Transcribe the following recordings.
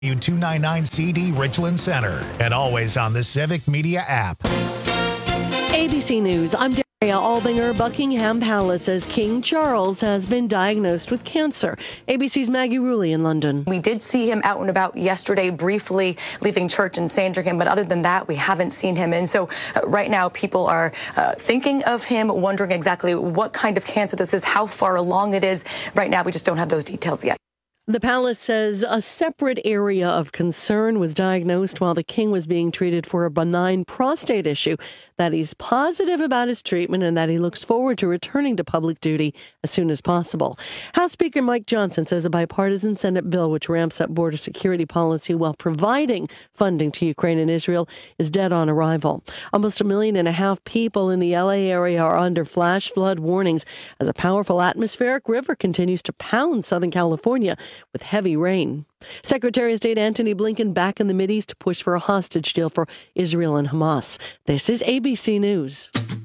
U299CD Richland Center, and always on the Civic Media app. ABC News, I'm Daria Albinger. Buckingham Palace says King Charles has been diagnosed with cancer. ABC's Maggie Rulli in London. We did see him out and about yesterday, briefly leaving church in Sandringham, but other than that, we haven't seen him. And so right now, people are thinking of him, wondering exactly what kind of cancer this is, how far along it is. Right now, we just don't have those details yet. The palace says a separate area of concern was diagnosed while the king was being treated for a benign prostate issue, that he's positive about his treatment and that he looks forward to returning to public duty as soon as possible. House Speaker Mike Johnson says a bipartisan Senate bill which ramps up border security policy while providing funding to Ukraine and Israel is dead on arrival. Almost 1.5 million people in the LA area are under flash flood warnings as a powerful atmospheric river continues to pound Southern California with heavy rain. Secretary of State Antony Blinken back in the Mideast to push for a hostage deal for Israel and Hamas. This is ABC News.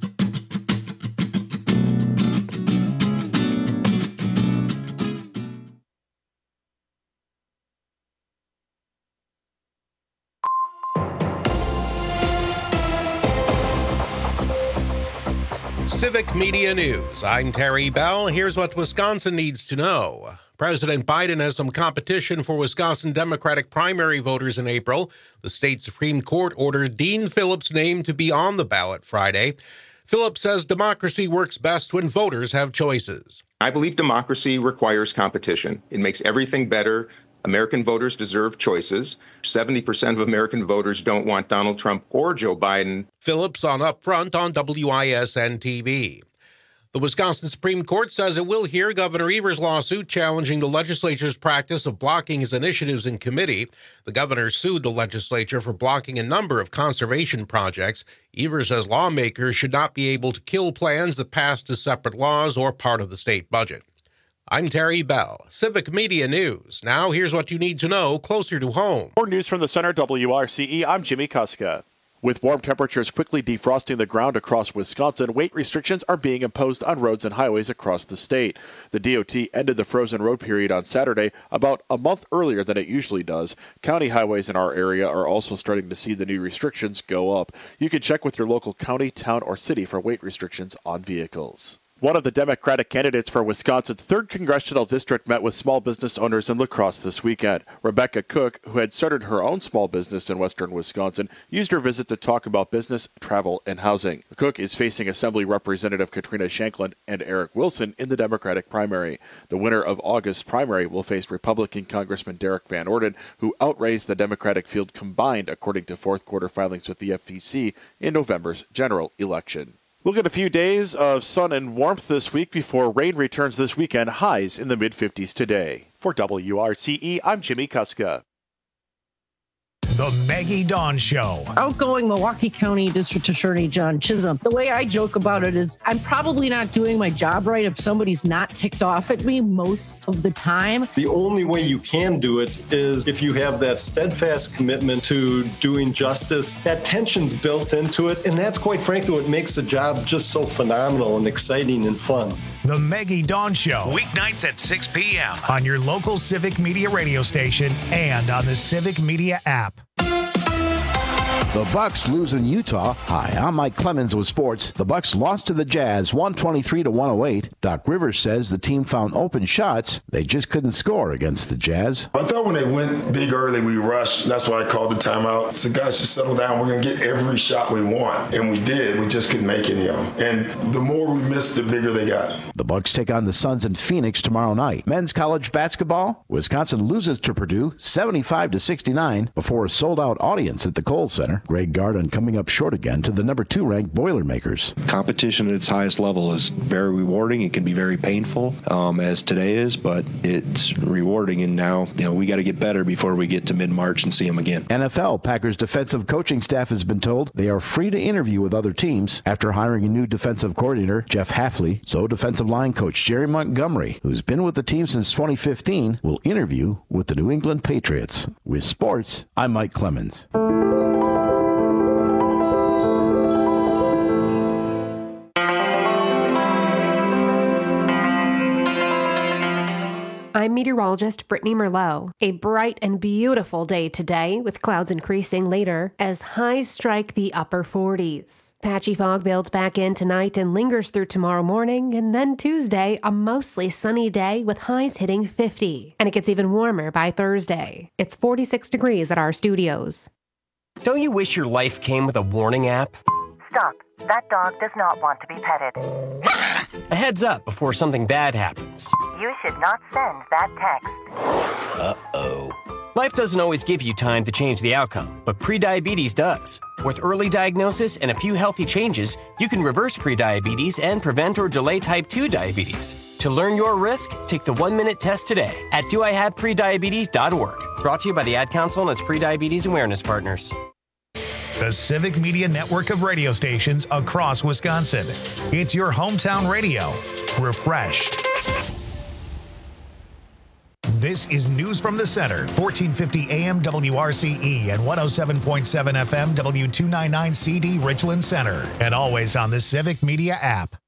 Civic Media News. I'm Terry Bell. Here's what Wisconsin needs to know. President Biden has some competition for Wisconsin Democratic primary voters in April. The state Supreme Court ordered Dean Phillips' name to be on the ballot Friday. Phillips says democracy works best when voters have choices. I believe democracy requires competition. It makes everything better. American voters deserve choices. 70% of American voters don't want Donald Trump or Joe Biden. Phillips on Upfront on WISN-TV. The Wisconsin Supreme Court says it will hear Governor Evers' lawsuit challenging the legislature's practice of blocking his initiatives in committee. The governor sued the legislature for blocking a number of conservation projects. Evers says lawmakers should not be able to kill plans that passed as separate laws or part of the state budget. I'm Terry Bell, Civic Media News. Now here's what you need to know closer to home. More news from the Center, WRCE. I'm Jimmy Kuska. With warm temperatures quickly defrosting the ground across Wisconsin, weight restrictions are being imposed on roads and highways across the state. The DOT ended the frozen road period on Saturday, about a month earlier than it usually does. County highways in our area are also starting to see the new restrictions go up. You can check with your local county, town, or city for weight restrictions on vehicles. One of the Democratic candidates for Wisconsin's 3rd Congressional District met with small business owners in La Crosse this weekend. Rebecca Cook, who had started her own small business in western Wisconsin, used her visit to talk about business, travel, and housing. Cook is facing Assembly Representative Katrina Shanklin and Eric Wilson in the Democratic primary. The winner of August's primary will face Republican Congressman Derek Van Orden, who outraised the Democratic field combined, according to fourth quarter filings with the FEC in November's general election. We'll get a few days of sun and warmth this week before rain returns this weekend, highs in the mid-50s today. For WRCE, I'm Jimmy Kuska. The Maggie Dawn Show. Outgoing Milwaukee County District Attorney John Chisholm. The way I joke about it is I'm probably not doing my job right if somebody's not ticked off at me most of the time. The only way you can do it is if you have that steadfast commitment to doing justice. That tension's built into it, and that's quite frankly what makes the job just so phenomenal and exciting and fun. The Maggie Dawn Show. Weeknights at 6 p.m. on your local Civic Media radio station and on the Civic Media app. The Bucks lose in Utah. Hi, I'm Mike Clemens with sports. The Bucks lost to the Jazz 123-108. Doc Rivers says the team found open shots. They just couldn't score against the Jazz. I thought when they went big early, we rushed. That's why I called the timeout. I said, guys, just settle down. We're going to get every shot we want. And we did. We just couldn't make any of them. And the more we missed, the bigger they got. The Bucks take on the Suns in Phoenix tomorrow night. Men's college basketball. Wisconsin loses to Purdue 75-69 before a sold-out audience at the Kohl Center. Greg Gardner coming up short again to the number 2 ranked Boilermakers. Competition at its highest level is very rewarding. It can be very painful, as today is, but it's rewarding. And now, we got to get better before we get to mid-March and see them again. NFL Packers defensive coaching staff has been told they are free to interview with other teams after hiring a new defensive coordinator, Jeff Hafley. So defensive line coach Jerry Montgomery, who's been with the team since 2015, will interview with the New England Patriots. With sports, I'm Mike Clemens. I'm meteorologist Brittany Merlot. A bright and beautiful day today, with clouds increasing later as highs strike the upper 40s. Patchy fog builds back in tonight and lingers through tomorrow morning, and then Tuesday, a mostly sunny day with highs hitting 50. And it gets even warmer by Thursday. It's 46 degrees at our studios. Don't you wish your life came with a warning app? Stop. That dog does not want to be petted. A heads up before something bad happens. You should not send that text. Uh-oh. Life doesn't always give you time to change the outcome, but prediabetes does. With early diagnosis and a few healthy changes, you can reverse prediabetes and prevent or delay type 2 diabetes. To learn your risk, take the 1-minute test today at doihaveprediabetes.org. Brought to you by the Ad Council and its prediabetes awareness partners. The Civic Media network of radio stations across Wisconsin. It's your hometown radio. Refreshed. This is News from the Center, 1450 AM WRCE and 107.7 FM W299 CD Richland Center, and always on the Civic Media app.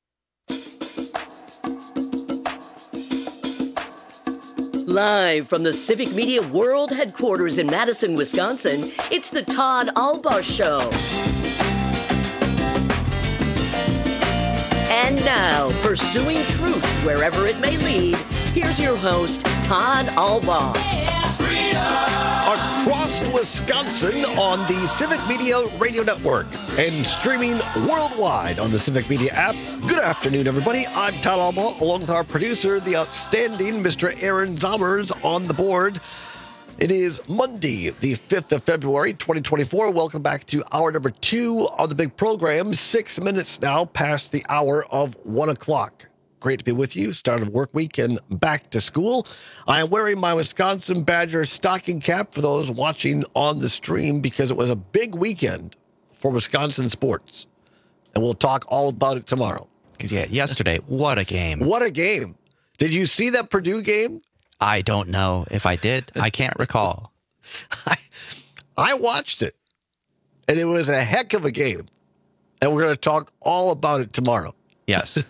Live from the Civic Media World Headquarters in Madison, Wisconsin, it's the Todd Albaugh Show. And now, pursuing truth wherever it may lead, here's your host, Todd Albaugh. Across Wisconsin on the Civic Media Radio Network and streaming worldwide on the Civic Media app. Good afternoon, everybody. I'm Todd Albaugh, along with our producer, the outstanding Mr. Aaron Zommers on the board. It is Monday, the 5th of February, 2024. Welcome back to hour number 2 of the big program. 6 minutes now past the hour of 1 o'clock. Great to be with you. Start of work week and back to school. I am wearing my Wisconsin Badger stocking cap for those watching on the stream because it was a big weekend for Wisconsin sports. And we'll talk all about it tomorrow. Because, yeah, yesterday, what a game. What a game. Did you see that Purdue game? I don't know if I did. I can't recall. I watched it, and it was a heck of a game. And we're going to talk all about it tomorrow. Yes.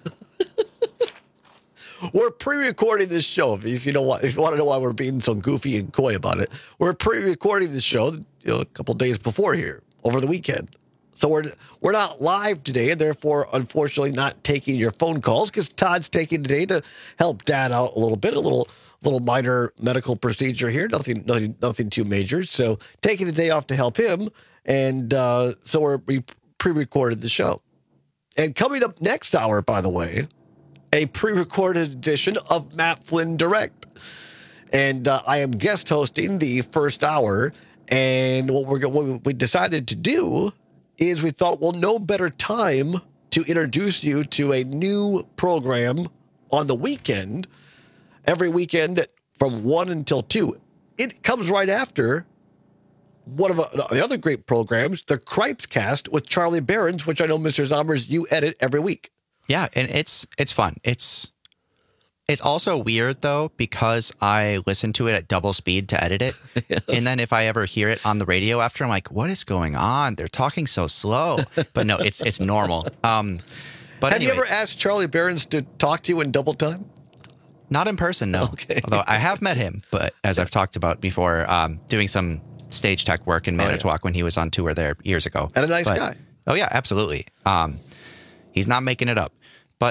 We're pre-recording this show. If you want to know why we're being so goofy and coy about it, we're pre-recording this show, a couple days before here, over the weekend. So we're not live today, and therefore, unfortunately, not taking your phone calls because Todd's taking today to help Dad out a little bit, a little minor medical procedure here, nothing too major. So taking the day off to help him, and so we pre-recorded the show. And coming up next hour, by the way, a pre-recorded edition of Matt Flynn Direct. And I am guest hosting the first hour. And what we decided to do is we thought, well, no better time to introduce you to a new program on the weekend, every weekend from 1 until 2. It comes right after one of the other great programs, the Cripes Cast with Charlie Behrens, which I know, Mr. Zommers, you edit every week. Yeah, and it's fun. It's also weird, though, because I listen to it at double speed to edit it. Yes. And then if I ever hear it on the radio after, I'm like, what is going on? They're talking so slow. But no, it's normal. But Have you ever asked Charlie Behrens to talk to you in double time? Not in person, no. Okay. Although I have met him, but as I've talked about before, doing some stage tech work in Manitowoc when he was on tour there years ago. And a nice guy. Oh, yeah, absolutely. He's not making it up. But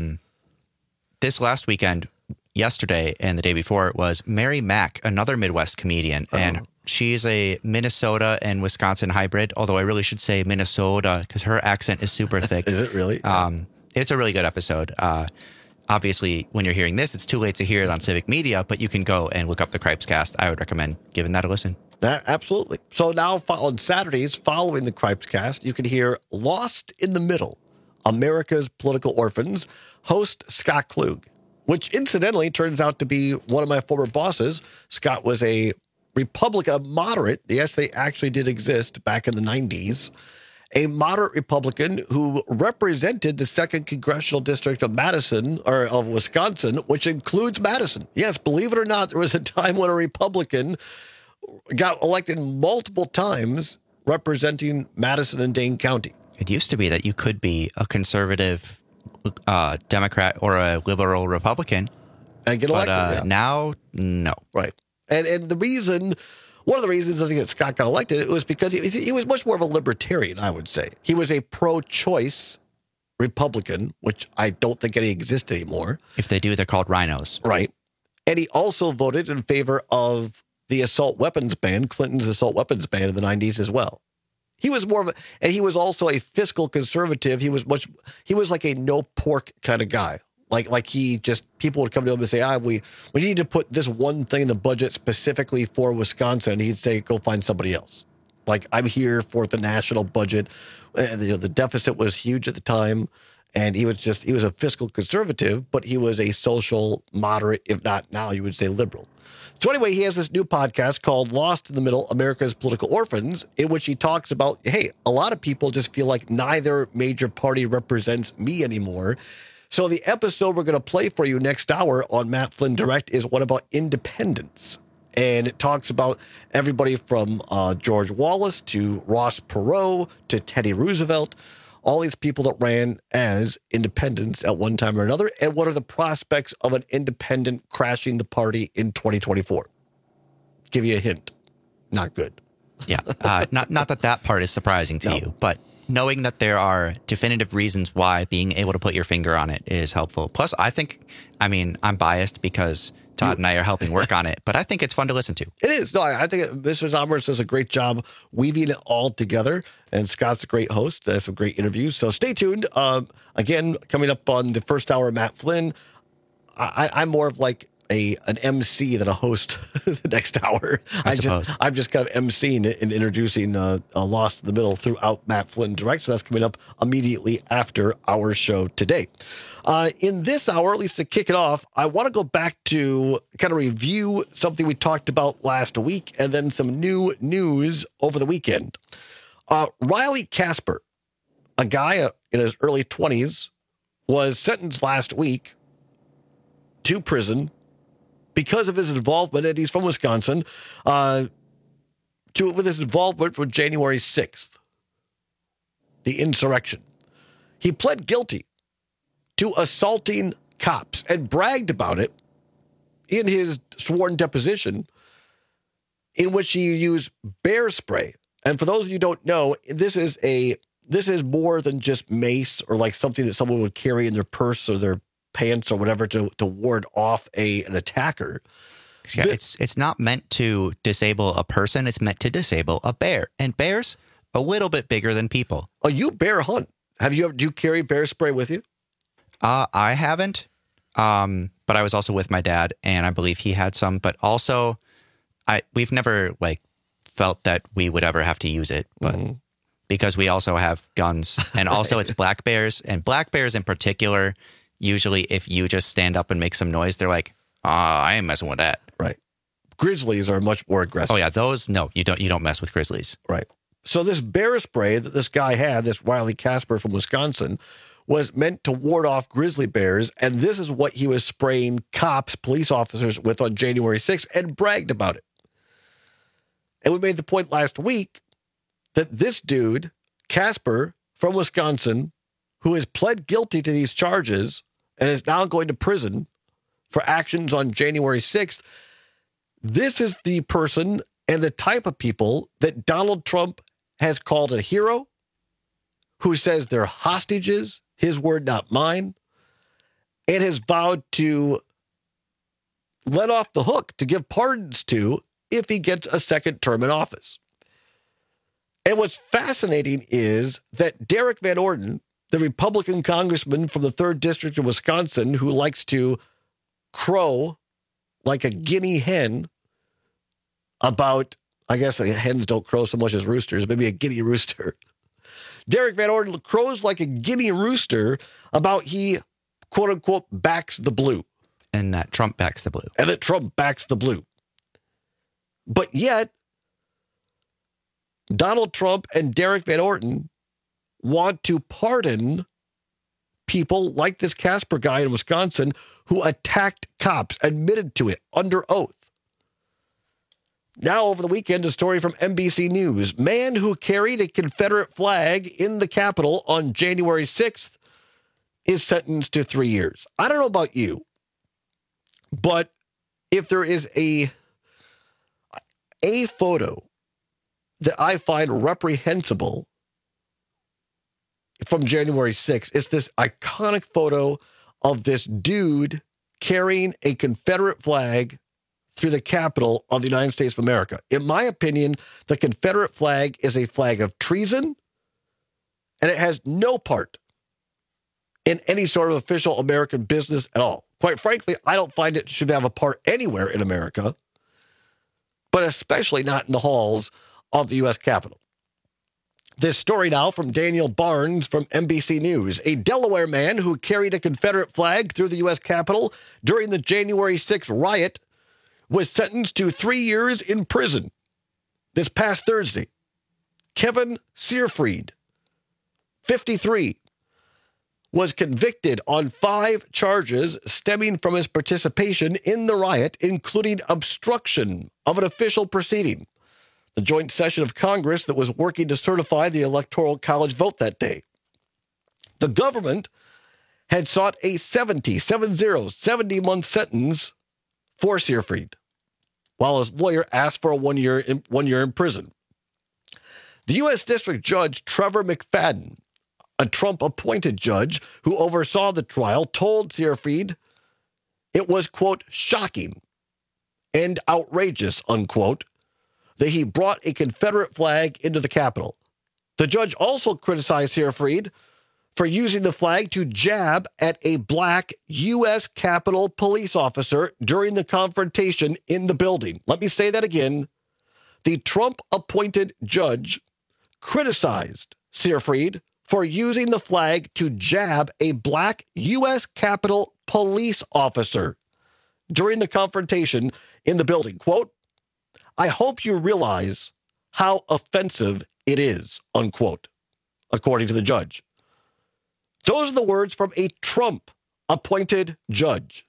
this last weekend, yesterday and the day before, was Mary Mack, another Midwest comedian. Oh. And she's a Minnesota and Wisconsin hybrid, although I really should say Minnesota because her accent is super thick. Is it really? It's a really good episode. Obviously, when you're hearing this, it's too late to hear it on Civic Media, but you can go and look up the Cripes Cast. I would recommend giving that a listen. Absolutely. So now on Saturdays, following the Cripes Cast, you can hear Lost in the Middle, America's Political Orphans, host Scott Klug, which incidentally turns out to be one of my former bosses. Scott was a Republican, a moderate. Yes, they actually did exist back in the 90s. A moderate Republican who represented the 2nd Congressional District of of Wisconsin, which includes Madison. Yes, believe it or not, there was a time when a Republican got elected multiple times representing Madison and Dane County. It used to be that you could be a conservative Democrat or a liberal Republican And get elected. Now, no. Right. And one of the reasons I think that Scott got elected, it was because he was much more of a libertarian, I would say. He was a pro-choice Republican, which I don't think any exist anymore. If they do, they're called rhinos. Right. And he also voted in favor of the assault weapons ban, Clinton's assault weapons ban in the 90s as well. He was and he was also a fiscal conservative. He was like a no pork kind of guy. Like people would come to him and say, we need to put this one thing in the budget specifically for Wisconsin. He'd say, go find somebody else. Like, I'm here for the national budget. The deficit was huge at the time. And he was a fiscal conservative, but he was a social moderate, if not now, you would say liberal. So anyway, he has this new podcast called Lost in the Middle, America's Political Orphans, in which he talks about, hey, a lot of people just feel like neither major party represents me anymore. So the episode we're going to play for you next hour on Matt Flynn Direct is one about independence. And it talks about everybody from George Wallace to Ross Perot to Teddy Roosevelt, all these people that ran as independents at one time or another, and what are the prospects of an independent crashing the party in 2024? Give you a hint. Not good. Yeah. Not that part is surprising to you, but knowing that there are definitive reasons why being able to put your finger on it is helpful. Plus, I'm biased because Todd and I are helping work on it, but I think it's fun to listen to. It is. No, I think Mr. Zomers does a great job weaving it all together, and Scott's a great host. Has some great interviews. So stay tuned. Again, coming up on the first hour, Matt Flynn. I'm more of like an MC than a host the next hour. I'm just kind of MCing and introducing Lost in the Middle throughout Matt Flynn Direct. So that's coming up immediately after our show today. In this hour, at least to kick it off, I want to go back to kind of review something we talked about last week and then some new news over the weekend. Riley Casper, a guy in his early 20s, was sentenced last week to prison because of his involvement, and he's from Wisconsin, with his involvement from January 6th, the insurrection. He pled guilty to assaulting cops and bragged about it in his sworn deposition, in which he used bear spray. And for those of you who don't know, this is more than just mace or like something that someone would carry in their purse or their pants or whatever to ward off an attacker. Yeah, it's not meant to disable a person. It's meant to disable a bear. And bears, a little bit bigger than people. Oh, you bear hunt. Do you carry bear spray with you? I haven't, but I was also with my dad, and I believe he had some. But also, we've never felt that we would ever have to use it, but because we also have guns, and also it's black bears, and black bears in particular. Usually, if you just stand up and make some noise, they're like, I ain't messing with that. Right. Grizzlies are much more aggressive. Oh yeah, those you don't mess with grizzlies. Right. So this bear spray that this guy had, this Riley Casper from Wisconsin, was meant to ward off grizzly bears, and this is what he was spraying police officers with on January 6th, and bragged about it. And we made the point last week that this dude, Casper from Wisconsin, who has pled guilty to these charges and is now going to prison for actions on January 6th, this is the person and the type of people that Donald Trump has called a hero, who says they're hostages, his word, not mine, and has vowed to let off the hook, to give pardons to, if he gets a second term in office. And what's fascinating is that Derek Van Orden, the Republican congressman from the 3rd District of Wisconsin, who likes to crow like a guinea hen about, I guess hens don't crow so much as roosters, maybe a guinea rooster. Derek Van Orden crows like a guinea rooster about he, quote unquote, backs the blue. And that Trump backs the blue. And that Trump backs the blue. But yet, Donald Trump and Derek Van Orden want to pardon people like this Casper guy in Wisconsin who attacked cops, admitted to it under oath. Now, over the weekend, a story from NBC News. Man who carried a Confederate flag in the Capitol on January 6th is sentenced to 3 years. I don't know about you. But if there is a photo that I find reprehensible from January 6th, it's this iconic photo of this dude carrying a Confederate flag through the Capitol of the United States of America. In my opinion, the Confederate flag is a flag of treason, and it has no part in any sort of official American business at all. Quite frankly, I don't find it should have a part anywhere in America, but especially not in the halls of the U.S. Capitol. This story now from Daniel Barnes from NBC News. A Delaware man who carried a Confederate flag through the U.S. Capitol during the January 6th riot was sentenced to 3 years in prison this past Thursday. Kevin Searfried, 53, was convicted on 5 charges stemming from his participation in the riot, including obstruction of an official proceeding, the joint session of Congress that was working to certify the Electoral College vote that day. The government had sought a 70-month sentence for Searfried, while his lawyer asked for a 1 year in prison. The U.S. District Judge Trevor McFadden, a Trump-appointed judge who oversaw the trial, told Searfried it was, quote, shocking and outrageous, unquote, that he brought a Confederate flag into the Capitol. The judge also criticized Searfried for using the flag to jab at a black U.S. Capitol police officer during the confrontation in the building. Let me say that again. The Trump-appointed judge criticized Searfried for using the flag to jab a black U.S. Capitol police officer during the confrontation in the building. Quote, I hope you realize how offensive it is, unquote, according to the judge. Those are the words from a Trump-appointed judge.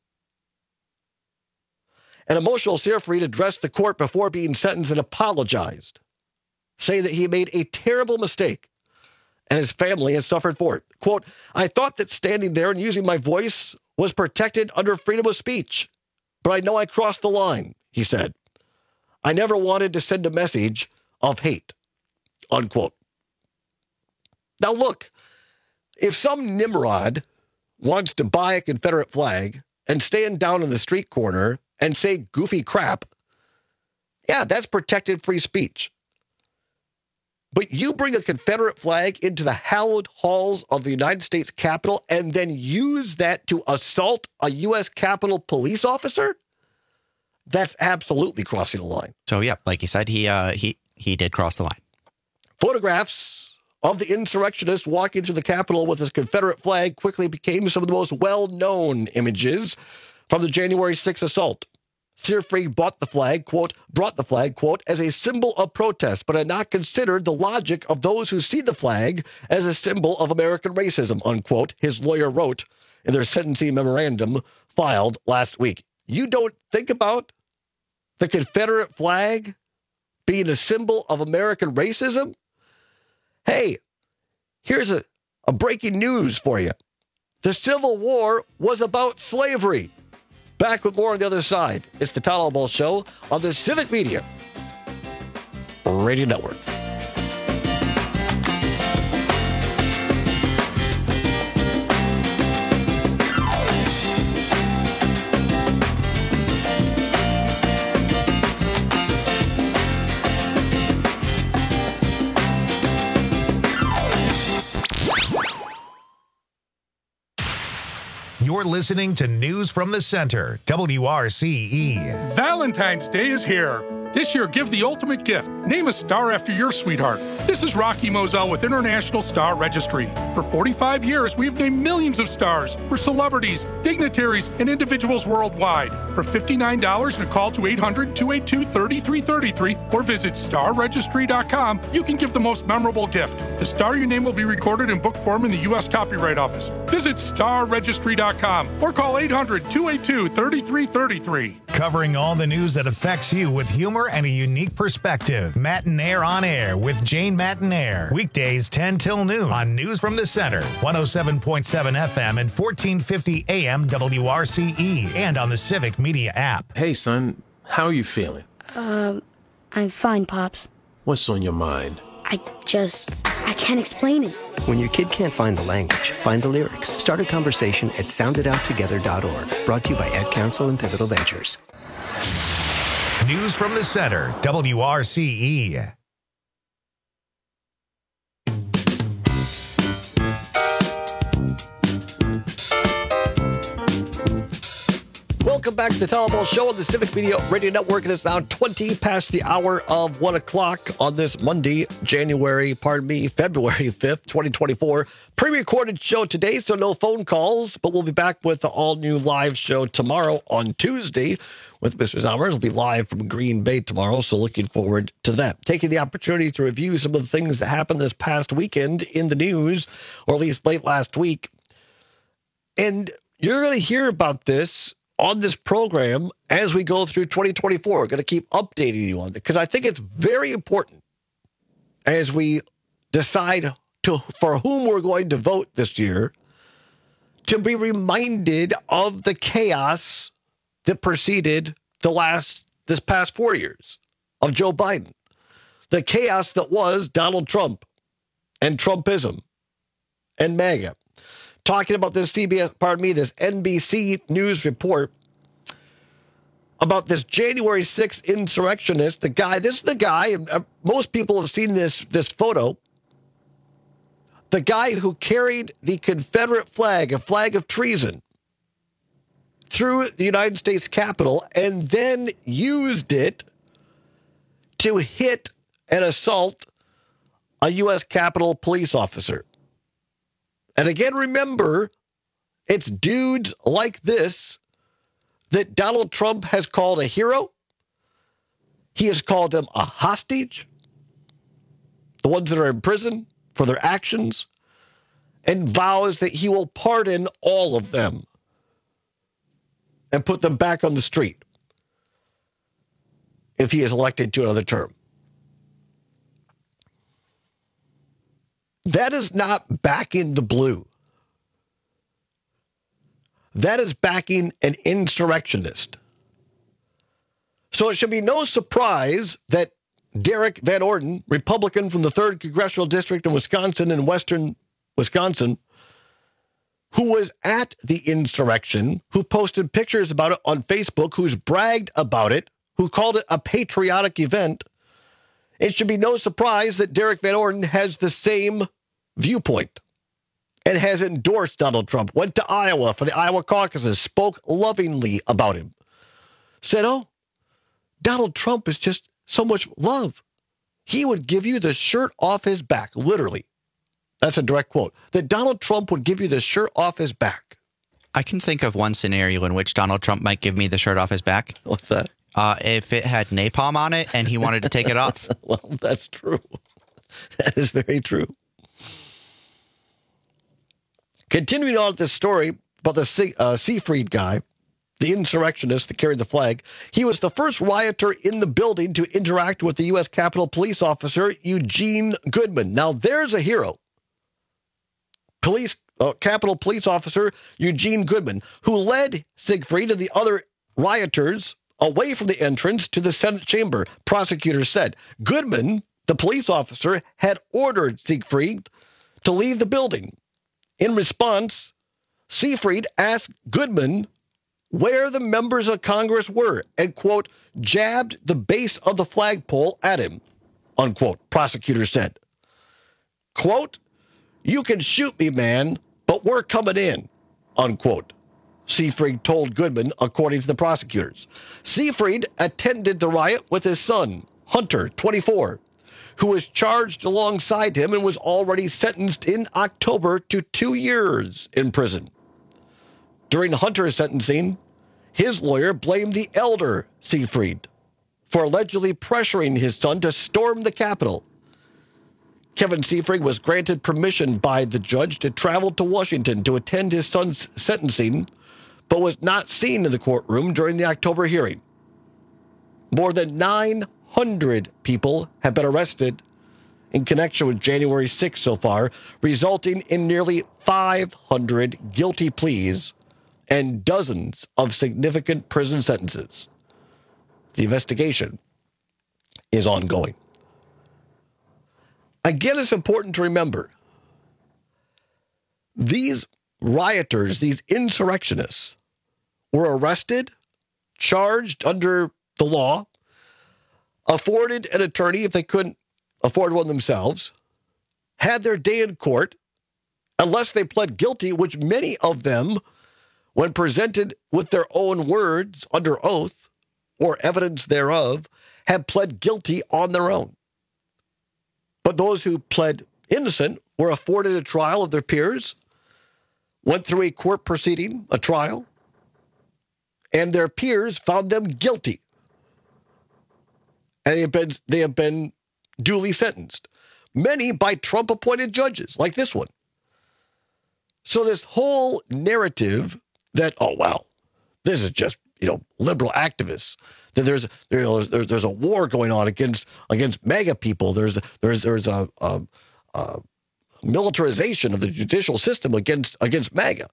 An emotional Searfried addressed the court before being sentenced and apologized, saying that he made a terrible mistake and his family has suffered for it. Quote, I thought that standing there and using my voice was protected under freedom of speech, but I know I crossed the line, he said. I never wanted to send a message of hate, unquote. Now look, if some Nimrod wants to buy a Confederate flag and stand down in the street corner and say goofy crap, yeah, that's protected free speech. But you bring a Confederate flag into the hallowed halls of the United States Capitol and then use that to assault a U.S. Capitol police officer? That's absolutely crossing the line. So, yeah, like you said, he did cross the line. Photographs of the insurrectionist walking through the Capitol with his Confederate flag quickly became some of the most well-known images from the January 6th assault. Searfried brought the flag, quote, as a symbol of protest, but had not considered the logic of those who see the flag as a symbol of American racism, unquote, his lawyer wrote in their sentencing memorandum filed last week. You don't think about the Confederate flag being a symbol of American racism? Hey, here's a breaking news for you. The Civil War was about slavery. Back with more on the other side. It's the Todd Albaugh Show on the Civic Media Radio Network. You're listening to News from the Center, WRCE. Valentine's Day is here. This year, give the ultimate gift. Name a star after your sweetheart. This is Rocky Moselle with International Star Registry. For 45 years, we've named millions of stars for celebrities, dignitaries, and individuals worldwide. for $59 and a call to 800-282-3333 or visit starregistry.com, you can give the most memorable gift. The star, your name will be recorded in book form in the U.S. Copyright Office. Visit starregistry.com or call 800-282-3333. Covering all the news that affects you with humor and a unique perspective. Matinaire on Air with Jane Matinaire. Weekdays 10 till noon on News from the Center. 107.7 FM and 1450 AM WRCE and on the Civic Media app. Hey, son, how are you feeling? I'm fine, Pops. What's on your mind? I can't explain it. When your kid can't find the language, find the lyrics. Start a conversation at sounditouttogether.org. Brought to you by Ad Council and Pivotal Ventures. News from the Center, WRCE. Welcome back to the Telecom Show on the Civic Media Radio Network. It is now 20 past the hour of 1 o'clock on this Monday, February 5th, 2024. Pre-recorded show today, so no phone calls, but we'll be back with the all-new live show tomorrow on Tuesday with Mr. Zommers. We'll be live from Green Bay tomorrow, so looking forward to that. Taking the opportunity to review some of the things that happened this past weekend in the news, or at least late last week. And you're going to hear about this on this program as we go through 2024. We're going to keep updating you on it because I think it's very important as we decide for whom we're going to vote this year to be reminded of the chaos that preceded this past 4 years of Joe Biden. The chaos that was Donald Trump and Trumpism and MAGA. Talking about this this NBC News report about this January 6th insurrectionist, this is the guy, most people have seen this photo, the guy who carried the Confederate flag, a flag of treason, through the United States Capitol and then used it to hit and assault a U.S. Capitol police officer. And again, remember, it's dudes like this that Donald Trump has called a hero. He has called them a hostage, the ones that are in prison for their actions, and vows that he will pardon all of them and put them back on the street if he is elected to another term. That is not backing the blue. That is backing an insurrectionist. So it should be no surprise that Derek Van Orden, Republican from the 3rd Congressional District in Wisconsin and Western Wisconsin, who was at the insurrection, who posted pictures about it on Facebook, who's bragged about it, who called it a patriotic event, it should be no surprise that Derek Van Orden has the same viewpoint and has endorsed Donald Trump, went to Iowa for the Iowa caucuses, spoke lovingly about him, said, oh, Donald Trump is just so much love. He would give you the shirt off his back, literally. That's a direct quote, that Donald Trump would give you the shirt off his back. I can think of one scenario in which Donald Trump might give me the shirt off his back. What's that? If it had napalm on it and he wanted to take it off. Well, that's true. That is very true. Continuing on with this story about the Seyfried guy, the insurrectionist that carried the flag, he was the first rioter in the building to interact with the U.S. Capitol Police officer Eugene Goodman. Now, there's a hero. Capitol Police officer Eugene Goodman, who led Seyfried and the other rioters away from the entrance to the Senate chamber. Prosecutors said Goodman, the police officer, had ordered Seyfried to leave the building. In response, Seyfried asked Goodman where the members of Congress were and, quote, jabbed the base of the flagpole at him, unquote, prosecutors said. Quote, you can shoot me, man, but we're coming in, unquote, Seyfried told Goodman, according to the prosecutors. Seyfried attended the riot with his son, Hunter, 24, who was charged alongside him and was already sentenced in October to 2 years in prison. During Hunter's sentencing, his lawyer blamed the elder Seyfried for allegedly pressuring his son to storm the Capitol. Kevin Seyfried was granted permission by the judge to travel to Washington to attend his son's sentencing, but was not seen in the courtroom during the October hearing. More than 900 people have been arrested in connection with January 6th so far, resulting in nearly 500 guilty pleas and dozens of significant prison sentences. The investigation is ongoing. Again, it's important to remember, these rioters, these insurrectionists, were arrested, charged under the law, afforded an attorney if they couldn't afford one themselves, had their day in court, unless they pled guilty, which many of them, when presented with their own words under oath or evidence thereof, had pled guilty on their own. But those who pled innocent were afforded a trial of their peers, went through a court proceeding, a trial, and their peers found them guilty. And they have been duly sentenced. Many by Trump-appointed judges, like this one. So this whole narrative that, oh, wow, this is just, liberal activists, that there's a war going on against MAGA people. There's a militarization of the judicial system against MAGA.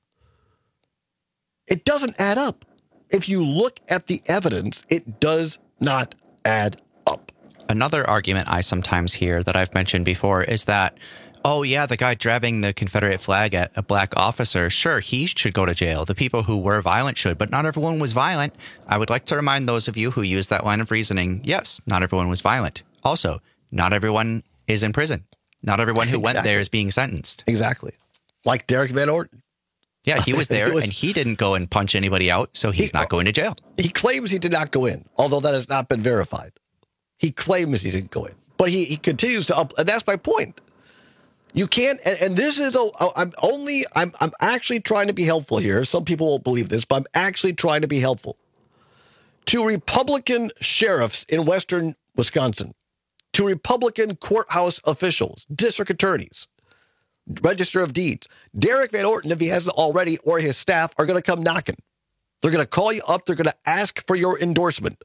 It doesn't add up. If you look at the evidence, it does not add up. Another argument I sometimes hear that I've mentioned before is that, oh yeah, the guy driving the Confederate flag at a black officer, sure, he should go to jail. The people who were violent should, but not everyone was violent. I would like to remind those of you who use that line of reasoning, yes, not everyone was violent. Also, not everyone is in prison. Not everyone who went there is being sentenced. Exactly. Like Derek Van Orden. Yeah, he was there, and he didn't go and punch anybody out, so he's not going to jail. He claims he did not go in, although that has not been verified. He claims he didn't go in. But he continues to and that's my point. You can't, and this is, I'm actually trying to be helpful here. Some people won't believe this, but I'm actually trying to be helpful. To Republican sheriffs in western Wisconsin, to Republican courthouse officials, district attorneys, Register of Deeds, Derek Van Orden, if he hasn't already, or his staff, are going to come knocking. They're going to call you up. They're going to ask for your endorsement.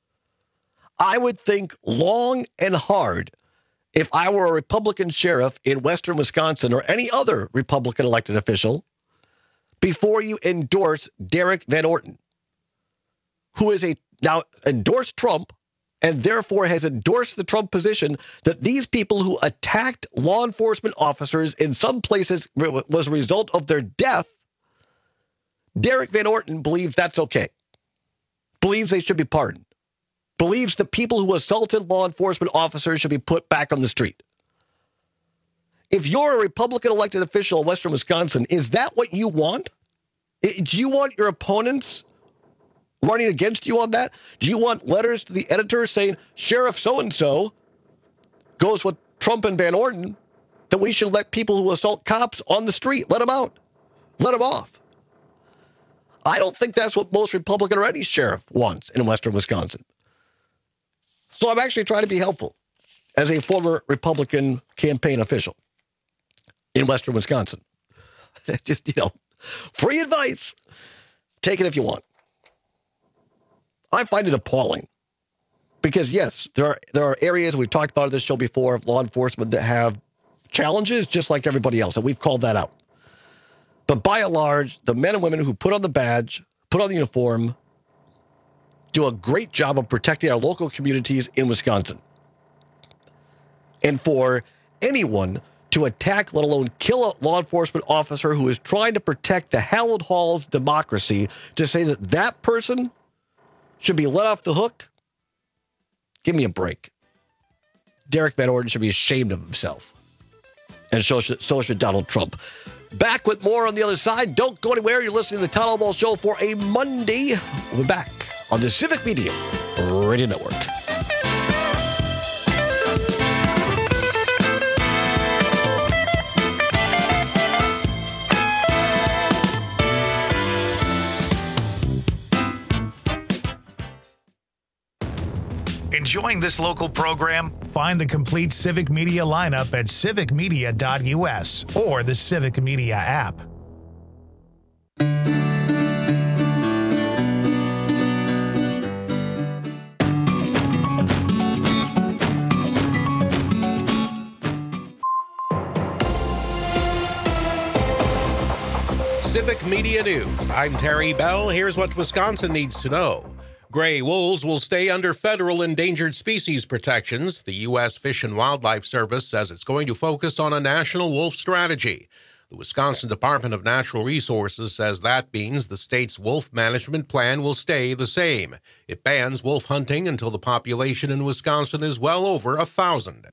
I would think long and hard if I were a Republican sheriff in western Wisconsin or any other Republican elected official before you endorse Derek Van Orden, who is now endorsed Trump and therefore has endorsed the Trump position that these people who attacked law enforcement officers in some places was a result of their death. Derek Van Orden believes that's okay, believes they should be pardoned, believes the people who assaulted law enforcement officers should be put back on the street. If you're a Republican elected official in western Wisconsin, is that what you want? Do you want your opponents running against you on that? Do you want letters to the editor saying Sheriff so-and-so goes with Trump and Van Orden, that we should let people who assault cops on the street, let them out, let them off? I don't think that's what most Republican or any sheriff wants in western Wisconsin. So I'm actually trying to be helpful as a former Republican campaign official in western Wisconsin. Just, free advice. Take it if you want. I find it appalling because, yes, there are areas we've talked about on this show before of law enforcement that have challenges just like everybody else, and we've called that out. But by and large, the men and women who put on the badge, put on the uniform, do a great job of protecting our local communities in Wisconsin. And for anyone to attack, let alone kill a law enforcement officer who is trying to protect the hallowed halls of democracy, to say that that person should be let off the hook, give me a break. Derek Van Orden should be ashamed of himself. And so should Donald Trump. Back with more on the other side. Don't go anywhere. You're listening to the Todd Albaugh Show for a Monday. We'll be back on the Civic Media Radio Network. this local program? Find the complete Civic Media lineup at civicmedia.us or the Civic Media app. Civic Media News. I'm Terry Bell. Here's what Wisconsin needs to know. Gray wolves will stay under federal endangered species protections. The U.S. Fish and Wildlife Service says it's going to focus on a national wolf strategy. The Wisconsin Department of Natural Resources says that means the state's wolf management plan will stay the same. It bans wolf hunting until the population in Wisconsin is well over 1,000.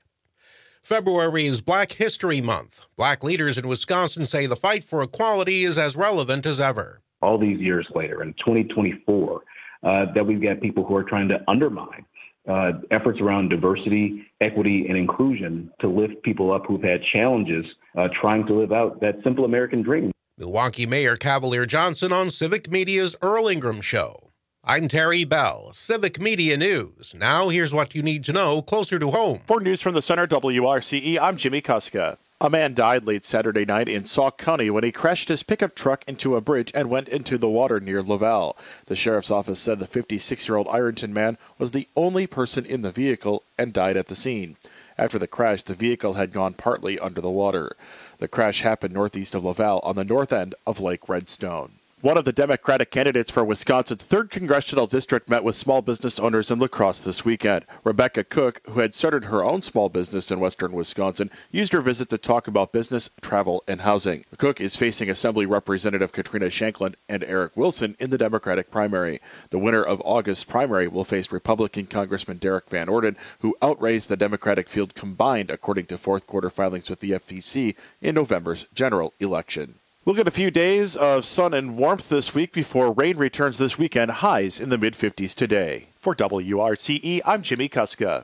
February is Black History Month. Black leaders in Wisconsin say the fight for equality is as relevant as ever. All these years later, in 2024, that we've got people who are trying to undermine efforts around diversity, equity, and inclusion to lift people up who've had challenges trying to live out that simple American dream. Milwaukee Mayor Cavalier Johnson on Civic Media's Earl Ingram Show. I'm Terry Bell, Civic Media News. Now here's what you need to know closer to home. For News from the Center, WRCE, I'm Jimmy Kuska. A man died late Saturday night in Sauk County when he crashed his pickup truck into a bridge and went into the water near Laval. The sheriff's office said the 56-year-old Ironton man was the only person in the vehicle and died at the scene. After the crash, the vehicle had gone partly under the water. The crash happened northeast of Laval on the north end of Lake Redstone. One of the Democratic candidates for Wisconsin's 3rd Congressional District met with small business owners in La Crosse this weekend. Rebecca Cook, who had started her own small business in western Wisconsin, used her visit to talk about business, travel, and housing. Cook is facing Assembly Representative Katrina Shanklin and Eric Wilson in the Democratic primary. The winner of August's primary will face Republican Congressman Derek Van Orden, who outraised the Democratic field combined, according to fourth quarter filings with the FEC in November's general election. We'll get a few days of sun and warmth this week before rain returns this weekend, highs in the mid-50s today. For WRCE, I'm Jimmy Kuska.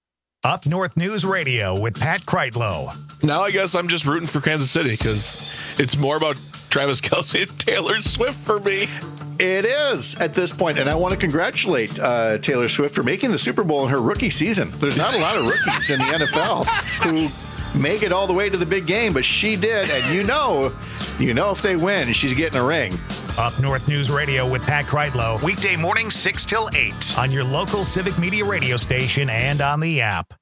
Up North News Radio with Pat Kreitlow. Now I guess I'm just rooting for Kansas City because it's more about Travis Kelce and Taylor Swift for me. It is at this point, and I want to congratulate Taylor Swift for making the Super Bowl in her rookie season. There's not a lot of rookies in the NFL who make it all the way to the big game, but she did, and you know if they win, she's getting a ring. Up North News Radio with Pat Kreitlow, weekday mornings 6 till 8 on your local Civic Media radio station and on the app.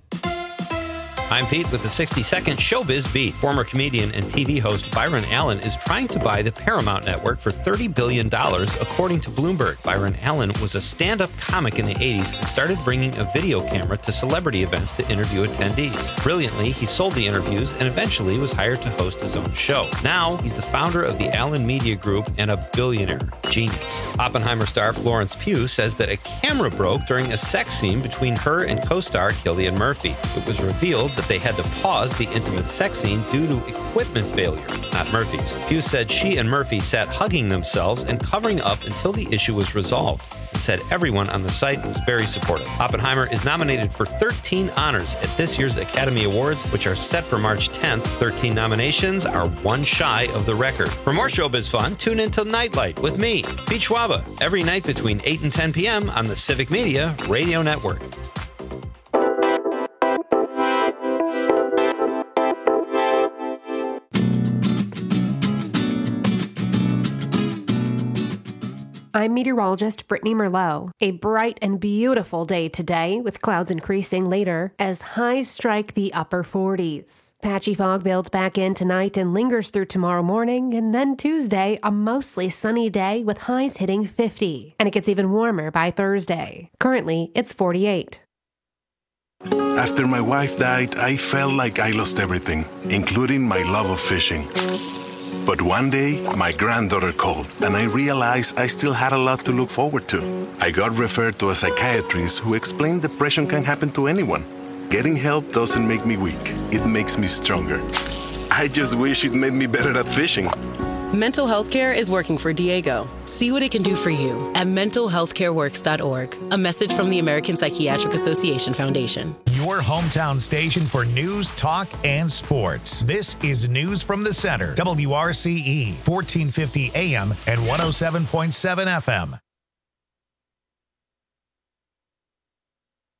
I'm Pete with the 60-second Showbiz Beat. Former comedian and TV host Byron Allen is trying to buy the Paramount Network for $30 billion, according to Bloomberg. Byron Allen was a stand-up comic in the 80s and started bringing a video camera to celebrity events to interview attendees. Brilliantly, he sold the interviews and eventually was hired to host his own show. Now, he's the founder of the Allen Media Group and a billionaire. Genius. Oppenheimer star Florence Pugh says that a camera broke during a sex scene between her and co-star Cillian Murphy. It was revealed that they had to pause the intimate sex scene due to equipment failure, not Murphy's. Pugh said she and Murphy sat hugging themselves and covering up until the issue was resolved, and said everyone on the site was very supportive. Oppenheimer is nominated for 13 honors at this year's Academy Awards, which are set for March 10th. 13 nominations are one shy of the record. For more showbiz fun, tune in to Nightlight with me, Pete Schwaba, every night between 8 and 10 p.m. on the Civic Media Radio Network. I'm meteorologist Brittany Merlot. A bright and beautiful day today, with clouds increasing later as highs strike the upper 40s. Patchy fog builds back in tonight and lingers through tomorrow morning, and then Tuesday, a mostly sunny day with highs hitting 50. And it gets even warmer by Thursday. Currently, it's 48. After my wife died, I felt like I lost everything, including my love of fishing. But one day, my granddaughter called, and I realized I still had a lot to look forward to. I got referred to a psychiatrist who explained depression can happen to anyone. Getting help doesn't make me weak. It makes me stronger. I just wish it made me better at fishing. Mental health care is working for Diego. See what it can do for you at mentalhealthcareworks.org. A message from the American Psychiatric Association Foundation. Your hometown station for news, talk, and sports. This is News from the Center. WRCE, 1450 AM and 107.7 FM.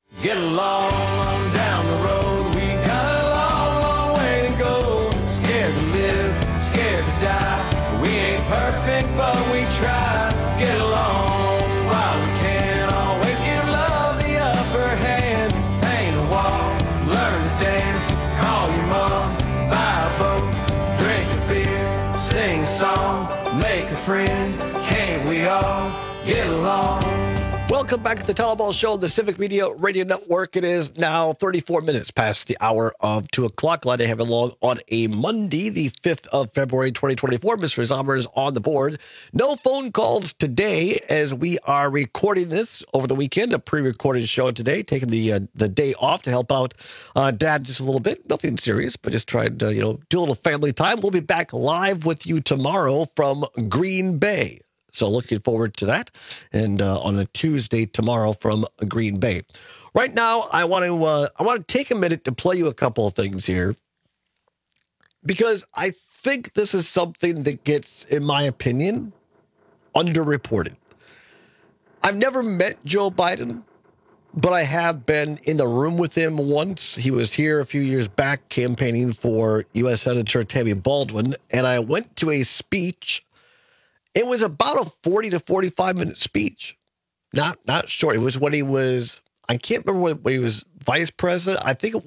Get along on down the road. We got a long, long way to go. Scared to live, scared to die. We ain't perfect, but we try. Get along while we can. Always give love the upper hand. Paint a wall, learn to dance. Call your mom, buy a boat, drink a beer, sing a song, make a friend. Can't we all get along? Welcome back to the Telecom Show on the Civic Media Radio Network. It is now 34 minutes past the hour of 2 o'clock. Glad to have you along on a Monday, the 5th of February, 2024. Mr. Zomer is on the board. No phone calls today as we are recording this over the weekend, a pre-recorded show today, taking the day off to help out Dad just a little bit. Nothing serious, but just trying to, do a little family time. We'll be back live with you tomorrow from Green Bay. So looking forward to that, and on a Tuesday tomorrow from Green Bay. Right now, I want to take a minute to play you a couple of things here, because I think this is something that gets, in my opinion, underreported. I've never met Joe Biden, but I have been in the room with him once. He was here a few years back campaigning for U.S. Senator Tammy Baldwin, and I went to a speech. It was about a 40 to 45-minute speech. Not short. It was when he was, I can't remember when he was vice president. I think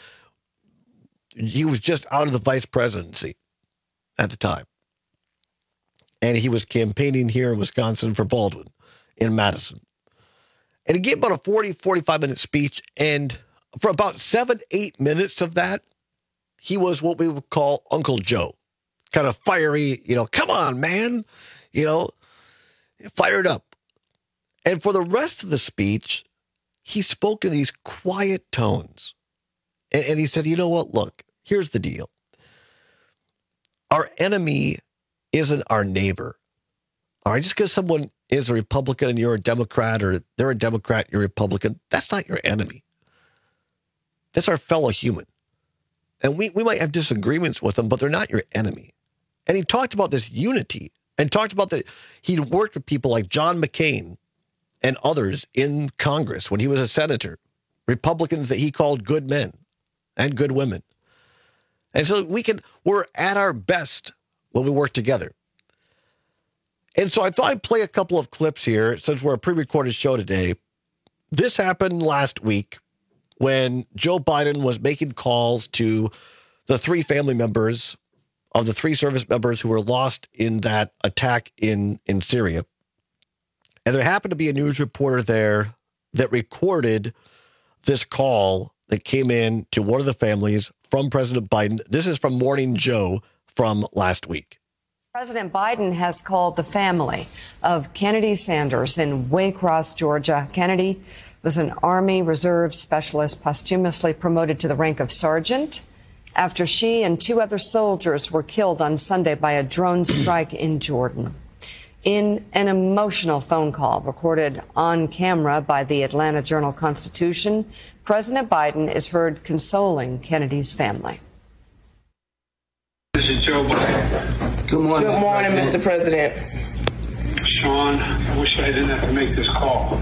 he was just out of the vice presidency at the time. And he was campaigning here in Wisconsin for Baldwin in Madison. And he gave about a 40, 45-minute speech. And for about 7-8 minutes of that, he was what we would call Uncle Joe. Kind of fiery, come on, man. Fired up. And for the rest of the speech, he spoke in these quiet tones. And he said, you know what? Look, here's the deal. Our enemy isn't our neighbor. All right, just because someone is a Republican and you're a Democrat, or they're a Democrat, you're a Republican, that's not your enemy. That's our fellow human. And we might have disagreements with them, but they're not your enemy. And he talked about this unity, and talked about that he'd worked with people like John McCain and others in Congress when he was a senator, Republicans that he called good men and good women. And so we're at our best when we work together. And so I thought I'd play a couple of clips here since we're a pre-recorded show today. This happened last week when Joe Biden was making calls to the 3 family members of the 3 service members who were lost in that attack in Syria. And there happened to be a news reporter there that recorded this call that came in to one of the families from President Biden. This is from Morning Joe from last week. President Biden has called the family of Kennedy Sanders in Waycross, Georgia. Kennedy was an Army Reserve specialist posthumously promoted to the rank of sergeant after she and 2 other soldiers were killed on Sunday by a drone strike in Jordan. In an emotional phone call recorded on camera by the Atlanta Journal-Constitution, President Biden is heard consoling Kennedy's family. This is Joe Biden. Good morning. Good morning, Mr. President. Sean, I wish I didn't have to make this call.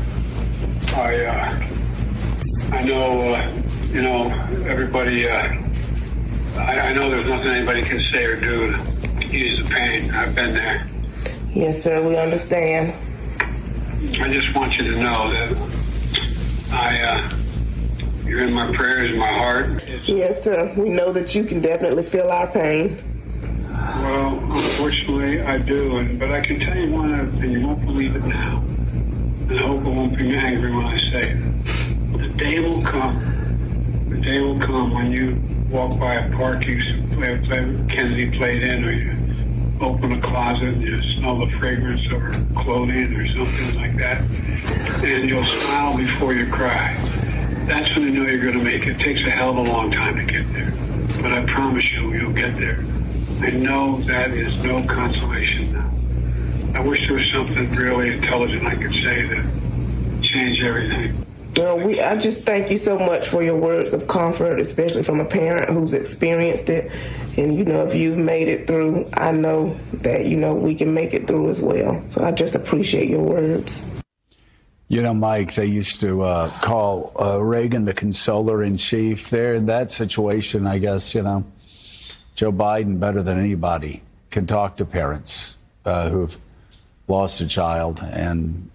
I know, everybody, I know there's nothing anybody can say or do to ease the pain. I've been there. Yes, sir, we understand. I just want you to know that you're in my prayers, in my heart. Yes, sir. We know that you can definitely feel our pain. Well, unfortunately, I do. But I can tell you one other thing. You won't believe it now. And I hope I won't be angry when I say it. The day will come. The day will come when you walk by a park you play Kennedy played in, or you open a closet and you smell the fragrance of her clothing or something like that, and you'll smile before you cry. That's when you know you're going to make it. It takes a hell of a long time to get there, but I promise you'll get there. I know that is no consolation now. I wish there was something really intelligent I could say to change everything. Well, I just thank you so much for your words of comfort, especially from a parent who's experienced it. And, if you've made it through, I know that, we can make it through as well. So I just appreciate your words. You know, Mike, they used to call Reagan the consoler-in-chief. There in that situation, I guess, you know, Joe Biden, better than anybody, can talk to parents who've lost a child and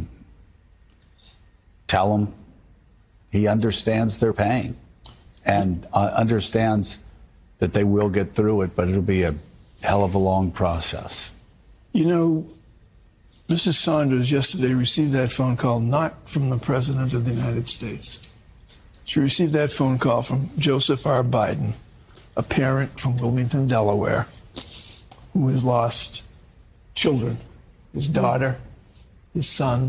tell them he understands their pain and understands that they will get through it, but it'll be a hell of a long process. You know, Mrs. Saunders yesterday received that phone call not from the President of the United States. She received that phone call from Joseph R. Biden, a parent from Wilmington, Delaware, who has lost children, his daughter, his son,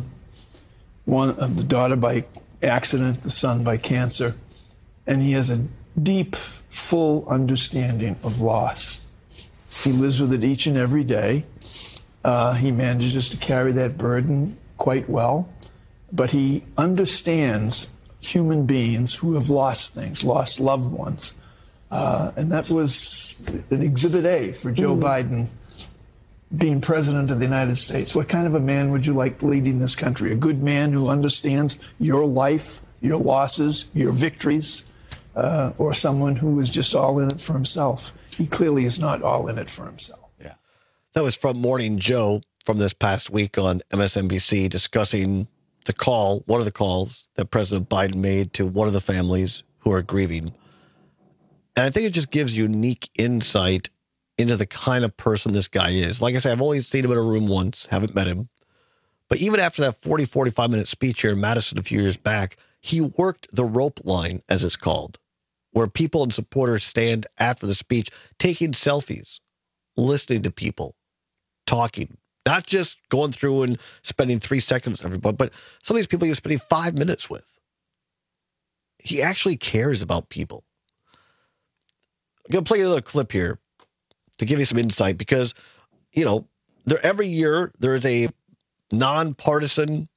the daughter by accident, the son by cancer, and he has a deep, full understanding of loss. He lives with it each and every day. He manages to carry that burden quite well, but he understands human beings who have lost things, lost loved ones. And that was an Exhibit A for Joe Biden being president of the United States. What kind of a man would you like leading this country? A good man who understands your life, your losses, your victories, or someone who is just all in it for himself? He clearly is not all in it for himself. That was from Morning Joe from this past week on MSNBC discussing the call, one of the calls that President Biden made to one of the families who are grieving. And I think it just gives unique insight into the kind of person this guy is. Like I said, I've only seen him in a room once, haven't met him. But even after that 45-minute speech here in Madison a few years back, he worked the rope line, as it's called, where people and supporters stand after the speech, taking selfies, listening to people, talking, not just going through and spending 3 seconds with everybody, but some of these people you're spending 5 minutes with. He actually cares about people. I'm going to play another clip here to give you some insight because, you know, every year there is a nonpartisan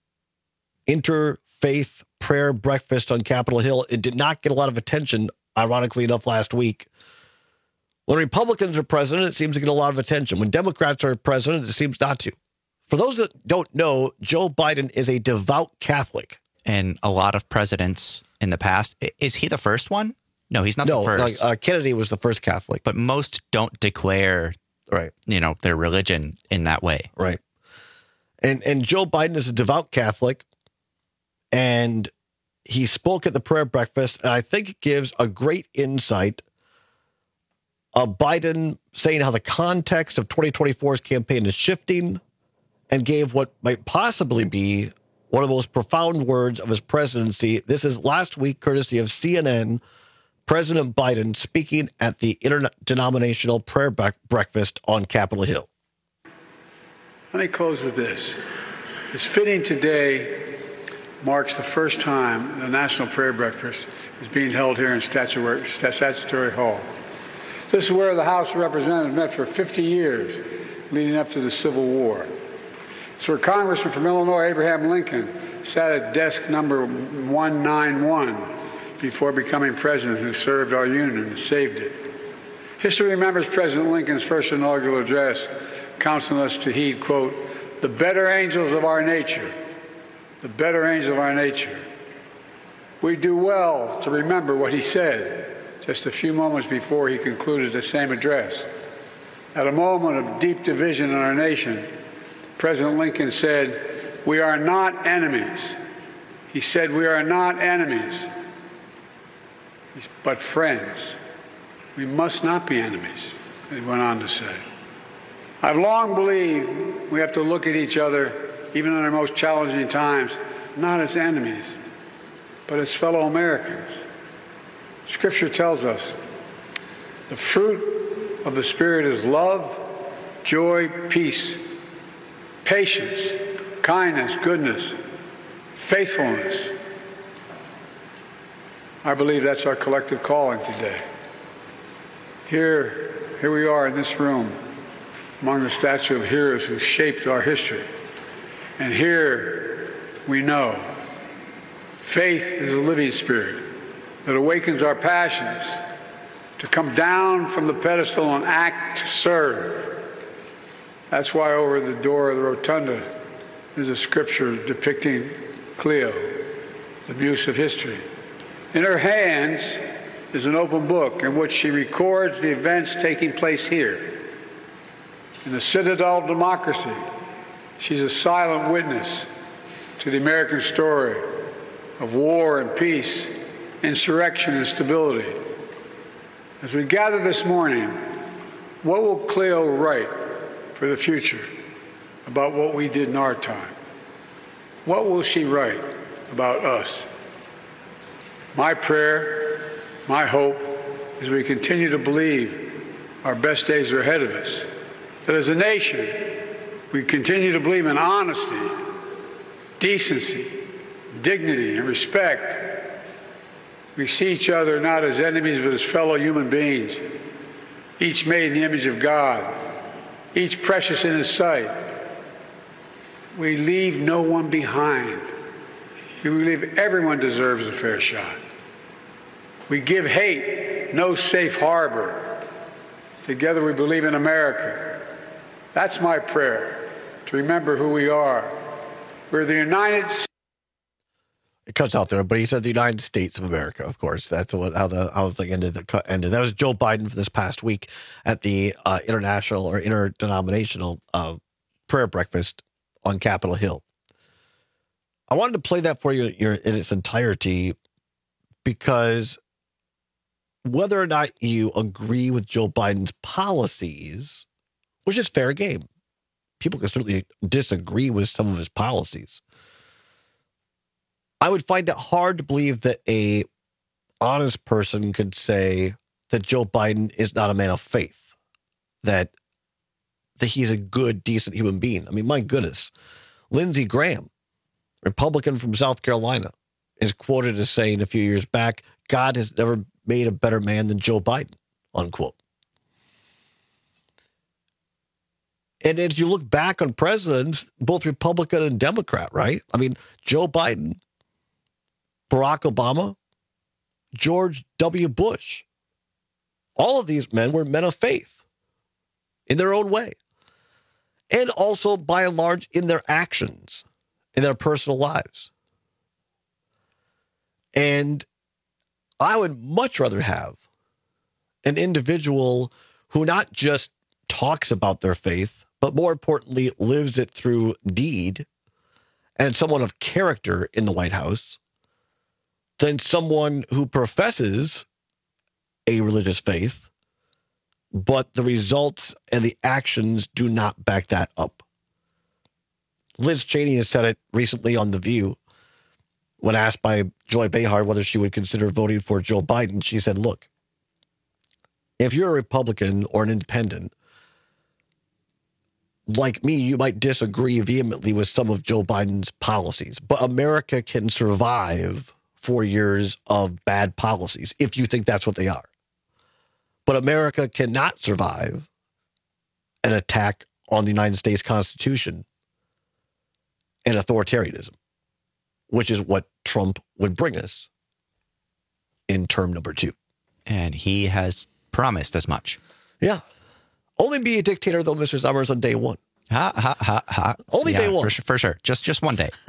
interfaith prayer breakfast on Capitol Hill. It did not get a lot of attention, ironically enough, last week. When Republicans are president, it seems to get a lot of attention. When Democrats are president, it seems not to. For those that don't know, Joe Biden is a devout Catholic. And a lot of presidents in the past. Is he the first one? No, he's not the first. Like, Kennedy was the first Catholic. But most don't declare, their religion in that way. Right. And Joe Biden is a devout Catholic. And he spoke at the prayer breakfast. And I think it gives a great insight of Biden saying how the context of 2024's campaign is shifting and gave what might possibly be one of the most profound words of his presidency. This is last week, courtesy of CNN, President Biden speaking at the interdenominational prayer breakfast on Capitol Hill. Let me close with this. It's fitting today marks the first time the National Prayer Breakfast is being held here in Statuary Hall. This is where the House of Representatives met for 50 years leading up to the Civil War. It's where Congressman from Illinois, Abraham Lincoln, sat at desk number 191 before becoming president, who served our Union and saved it. History remembers President Lincoln's first inaugural address, counseling us to heed, quote, the better angels of our nature, the better angels of our nature. We do well to remember what he said just a few moments before he concluded the same address. At a moment of deep division in our nation, President Lincoln said, we are not enemies. He said, we are not enemies, but friends. We must not be enemies, he went on to say. I've long believed we have to look at each other, even in our most challenging times, not as enemies, but as fellow Americans. Scripture tells us the fruit of the Spirit is love, joy, peace, patience, kindness, goodness, faithfulness. I believe that's our collective calling today. Here we are in this room among the statue of heroes who shaped our history. And here we know faith is a living spirit that awakens our passions to come down from the pedestal and act to serve. That's why over the door of the rotunda is a scripture depicting Cleo, the muse of history. In her hands is an open book in which she records the events taking place here. In the citadel of democracy, she's a silent witness to the American story of war and peace, insurrection and stability. As we gather this morning, what will Cleo write for the future about what we did in our time? What will she write about us? My prayer, my hope, is we continue to believe our best days are ahead of us. That as a nation, we continue to believe in honesty, decency, dignity, and respect. We see each other not as enemies, but as fellow human beings, each made in the image of God, each precious in His sight. We leave no one behind. We believe everyone deserves a fair shot. We give hate no safe harbor. Together we believe in America. That's my prayer, to remember who we are. We're the United States. It cuts out there, but he said the United States of America, of course. That's how the thing ended. The cut ended. That was Joe Biden this past week at the international or interdenominational prayer breakfast on Capitol Hill. I wanted to play that for you in its entirety because whether or not you agree with Joe Biden's policies, which is fair game, people can certainly disagree with some of his policies. I would find it hard to believe that a honest person could say that Joe Biden is not a man of faith, that he's a good, decent human being. I mean, my goodness. Lindsey Graham, Republican from South Carolina, is quoted as saying a few years back, God has never made a better man than Joe Biden, unquote. And as you look back on presidents, both Republican and Democrat, right? I mean, Joe Biden, Barack Obama, George W. Bush, all of these men were men of faith in their own way. And also, by and large, in their actions, in their personal lives. And I would much rather have an individual who not just talks about their faith, but more importantly, lives it through deed, and someone of character in the White House, than someone who professes a religious faith, but the results and the actions do not back that up. Liz Cheney has said it recently on The View. When asked by Joy Behar whether she would consider voting for Joe Biden, she said, look, if you're a Republican or an independent, like me, you might disagree vehemently with some of Joe Biden's policies, but America can survive 4 years of bad policies if you think that's what they are. But America cannot survive an attack on the United States Constitution and authoritarianism, which is what Trump would bring us in term number 2. And he has promised as much. Yeah. Only be a dictator, though, Mr. Summers, on day one. Ha, ha, ha, ha. Only day one. For sure. Just one day.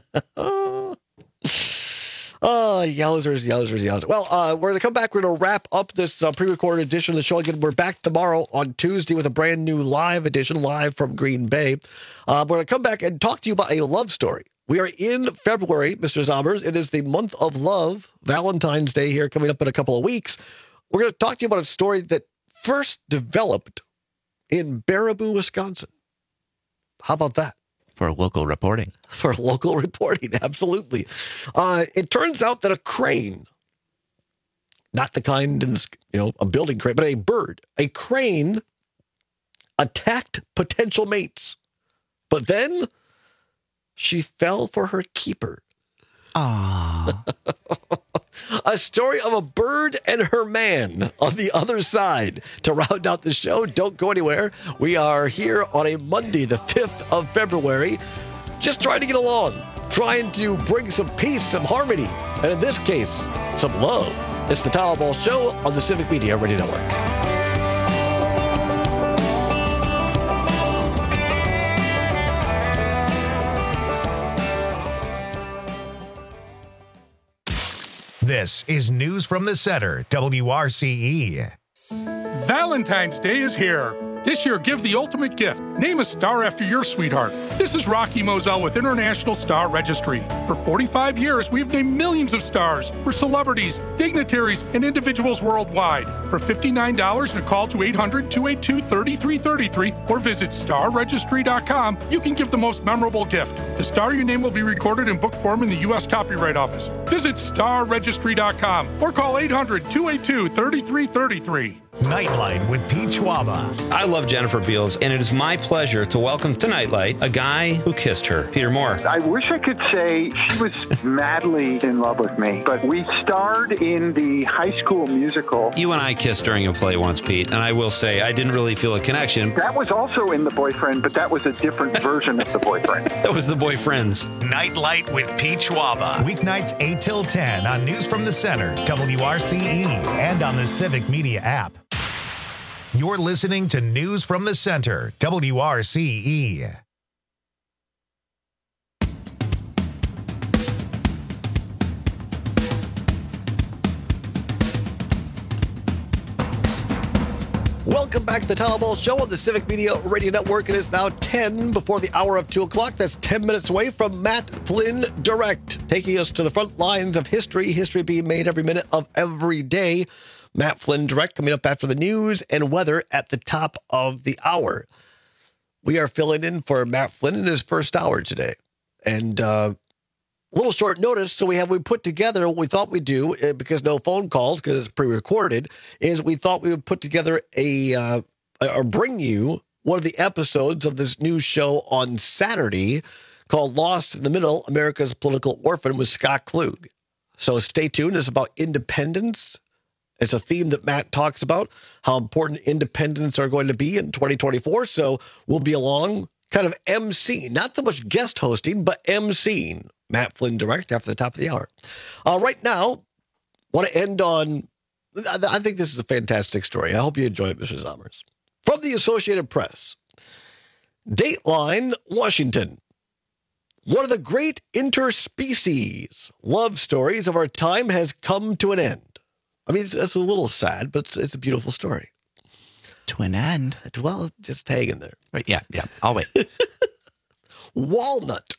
Yowzers. Well, we're going to come back. We're going to wrap up this pre-recorded edition of the show. Again, we're back tomorrow on Tuesday with a brand new live edition, live from Green Bay. We're going to come back and talk to you about a love story. We are in February, Mr. Zombers. It is the month of love, Valentine's Day here coming up in a couple of weeks. We're going to talk to you about a story that first developed in Baraboo, Wisconsin. How about that? For local reporting. For local reporting, absolutely. It turns out that a crane, not the kind in this, a building crane, but a crane attacked potential mates. But then she fell for her keeper. Ah. A story of a bird and her man on the other side. To round out the show, don't go anywhere. We are here on a Monday, the 5th of February, just trying to get along, trying to bring some peace, some harmony, and in this case, some love. It's the Tyler Ball Show on the Civic Media Radio Network. This is News from the Center, WRCE. Valentine's Day is here. This year, give the ultimate gift. Name a star after your sweetheart. This is Rocky Moselle with International Star Registry. For 45 years, we've named millions of stars for celebrities, dignitaries, and individuals worldwide. For $59 and a call to 800-282-3333 or visit starregistry.com, you can give the most memorable gift. The star you name will be recorded in book form in the U.S. Copyright Office. Visit starregistry.com or call 800-282-3333. Nightlight with Pete Schwaba. I love Jennifer Beals, and it is my pleasure to welcome to Nightlight a guy who kissed her, Peter Moore. I wish I could say she was madly in love with me, but we starred in the High School Musical. You and I kissed during a play once, Pete, and I will say I didn't really feel a connection. That was also in The Boyfriend, but that was a different version of The Boyfriend. That was The Boyfriends. Nightlight with Pete Schwaba. Weeknights 8 till 10 on News from the Center, WRCE, and on the Civic Media app. You're listening to News from the Center, WRCE. Welcome back to the Tyler Ball Show on the Civic Media Radio Network. It is now 10 before the hour of 2 o'clock. That's 10 minutes away from Matt Flynn Direct, taking us to the front lines of history being made every minute of every day. Matt Flynn Direct coming up after the news and weather at the top of the hour. We are filling in for Matt Flynn in his first hour today. And a little short notice, so we put together what we thought we'd do, because no phone calls, because it's pre-recorded, is we thought we would put together or bring you one of the episodes of this new show on Saturday called Lost in the Middle, America's Political Orphan with Scott Klug. So stay tuned. It's about independence. It's a theme that Matt talks about, how important independents are going to be in 2024. So we'll be along kind of MC, not so much guest hosting, but MCing Matt Flynn Direct after the top of the hour. Right now, want to end on, I think this is a fantastic story. I hope you enjoy it, Mr. Zommers. From the Associated Press, Dateline, Washington. One of the great interspecies love stories of our time has come to an end. I mean, it's a little sad, but it's a beautiful story. To an end? Well, just hang in there. Right, yeah, I'll wait. Walnut.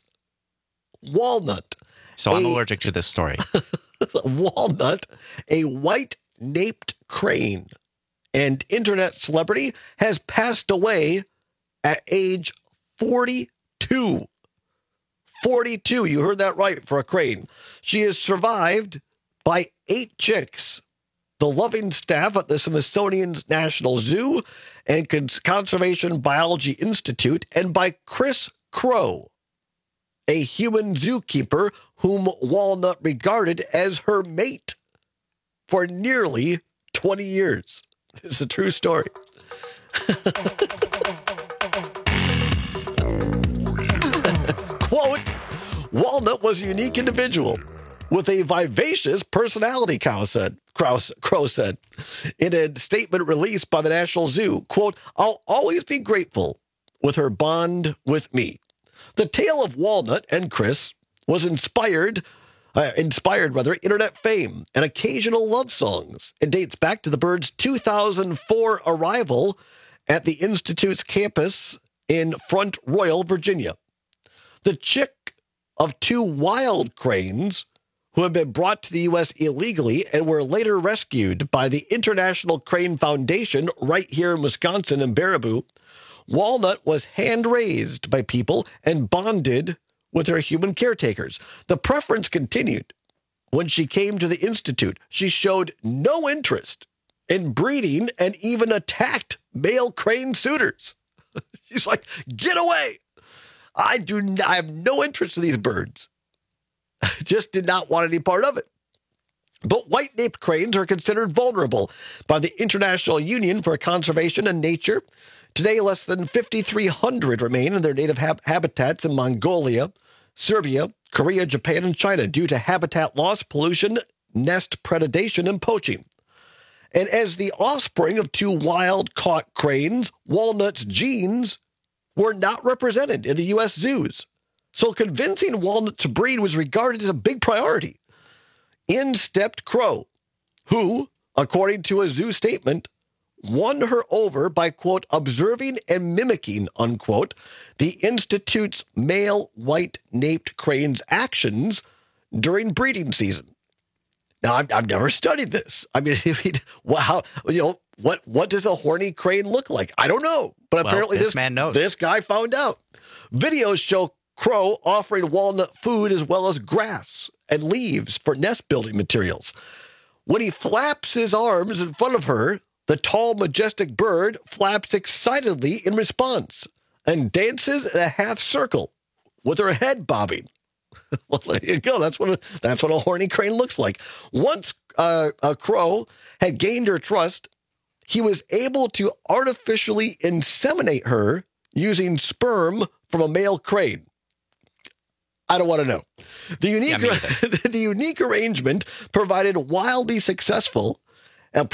So I'm allergic to this story. Walnut, a white-naped crane and internet celebrity, has passed away at age 42. 42, you heard that right, for a crane. She is survived by 8 chicks. The loving staff at the Smithsonian National Zoo and Conservation Biology Institute, and by Chris Crow, a human zookeeper whom Walnut regarded as her mate for nearly 20 years. It's a true story. Quote, Walnut was a unique individual with a vivacious personality, Crow said. In a statement released by the National Zoo, quote, I'll always be grateful with her bond with me. The tale of Walnut and Chris was inspired internet fame and occasional love songs. It dates back to the bird's 2004 arrival at the Institute's campus in Front Royal, Virginia. The chick of 2 wild cranes who had been brought to the U.S. illegally and were later rescued by the International Crane Foundation right here in Wisconsin in Baraboo. Walnut was hand-raised by people and bonded with her human caretakers. The preference continued. When she came to the Institute, she showed no interest in breeding and even attacked male crane suitors. She's like, get away. I have no interest in these birds. Just did not want any part of it. But white-naped cranes are considered vulnerable by the International Union for Conservation and Nature. Today, less than 5,300 remain in their native habitats in Mongolia, Serbia, Korea, Japan, and China due to habitat loss, pollution, nest predation, and poaching. And as the offspring of 2 wild-caught cranes, Walnut's genes were not represented in the U.S. zoos. So convincing Walnut to breed was regarded as a big priority. in stepped Crow, who, according to a zoo statement, won her over by, quote, observing and mimicking, unquote, the Institute's male white-naped crane's actions during breeding season. Now, I've never studied this. I mean, what does a horny crane look like? I don't know. But apparently this man knows. This guy found out. Videos show Crow offering walnut food as well as grass and leaves for nest building materials. When he flaps his arms in front of her, the tall, majestic bird flaps excitedly in response and dances in a half circle with her head bobbing. Well, there you go. That's what a horny crane looks like. Once a Crow had gained her trust, he was able to artificially inseminate her using sperm from a male crane. I don't want to know. The unique arrangement proved wildly successful, and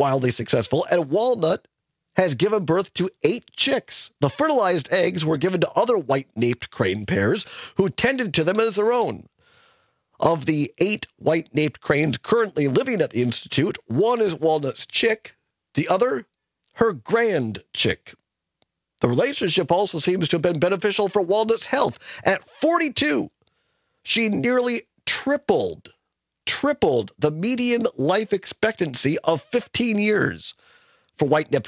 Walnut has given birth to 8 chicks. The fertilized eggs were given to other white-naped crane pairs who tended to them as their own. Of the 8 white-naped cranes currently living at the Institute, one is Walnut's chick, the other, her grand chick. The relationship also seems to have been beneficial for Walnut's health. At 42, she nearly tripled the median life expectancy of 15 years for white-naped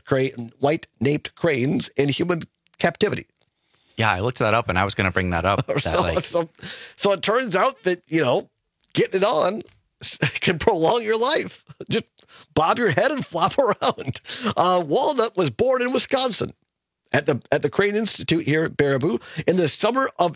cranes in human captivity. Yeah, I looked that up, and I was going to bring that up. So it turns out that, getting it on can prolong your life. Just bob your head and flop around. Walnut was born in Wisconsin at the Crane Institute here at Baraboo in the summer of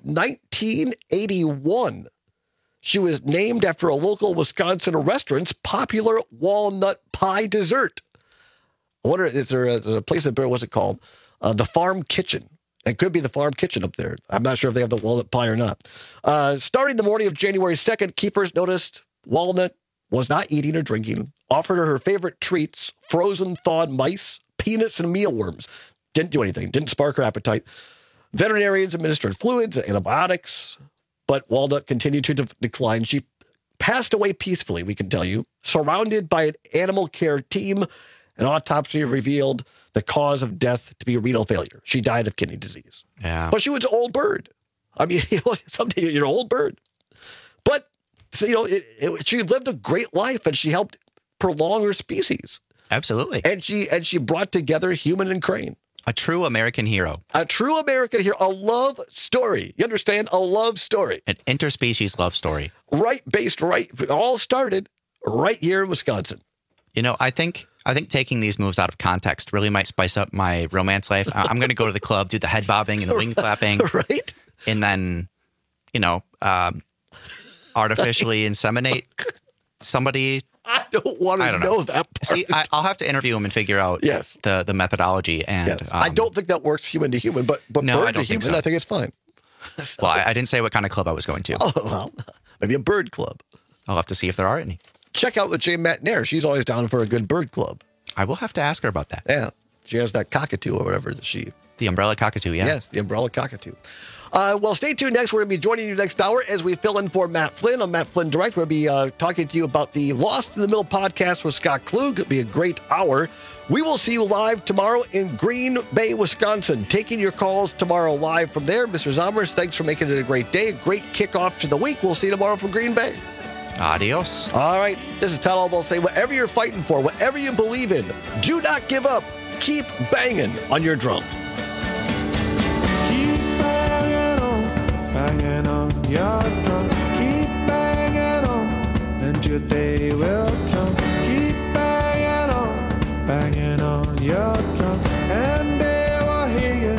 1981. She was named after a local Wisconsin restaurant's popular walnut pie dessert. I wonder, is there a place in Baraboo, what's it called? The Farm Kitchen. It could be the Farm Kitchen up there. I'm not sure if they have the walnut pie or not. Starting the morning of January 2nd, keepers noticed Walnut was not eating or drinking, offered her favorite treats, frozen thawed mice, peanuts, and mealworms. Didn't do anything, didn't spark her appetite. Veterinarians administered fluids and antibiotics, but Walnut continued to decline. She passed away peacefully, we can tell you, surrounded by an animal care team. An autopsy revealed the cause of death to be renal failure. She died of kidney disease. Yeah. But she was an old bird. I mean, someday you're an old bird. But, she lived a great life, and she helped prolong her species. Absolutely. And she brought together human and crane. A true American hero. A true American hero. A love story. You understand? A love story. An interspecies love story. It all started right here in Wisconsin. I think taking these moves out of context really might spice up my romance life. I'm going to go to the club, do the head bobbing and the wing flapping. Right. And then, artificially inseminate somebody. I don't want to know that part. See, I'll have to interview him and figure out the methodology. And yes. I don't think that works human to human, but no, bird I don't to human, think so. I think it's fine. Well, I didn't say what kind of club I was going to. Oh, well, maybe a bird club. I'll have to see if there are any. Check out the Jane Matinair. She's always down for a good bird club. I will have to ask her about that. Yeah. She has that cockatoo or whatever The umbrella cockatoo, yeah. Yes, the umbrella cockatoo. Well, stay tuned next. We're going to be joining you next hour as we fill in for Matt Flynn on Matt Flynn Direct. We're going to be talking to you about the Lost in the Middle podcast with Scott Klug. It'll be a great hour. We will see you live tomorrow in Green Bay, Wisconsin. Taking your calls tomorrow live from there. Mr. Zommers, thanks for making it a great day. A great kickoff to the week. We'll see you tomorrow from Green Bay. Adios. All right. This is Todd Albaugh saying, whatever you're fighting for, whatever you believe in, do not give up. Keep banging on your drum. Keep banging on your drum. Keep banging on, and your day will come. Keep banging on your drum, and they will hear you.